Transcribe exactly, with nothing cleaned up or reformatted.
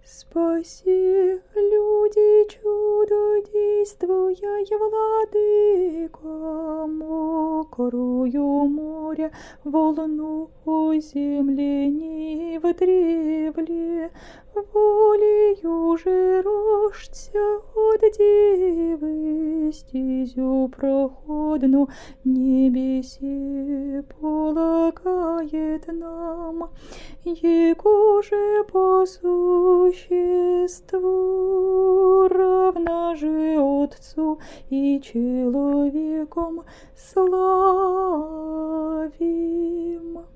Спаси, люди, чудодействуя, владыка, мокрую море, волну земли не в древле, волею же рождся от девы, стезю проходну небесе полагает нам, его же по существу равна же Отцу и человеком славим.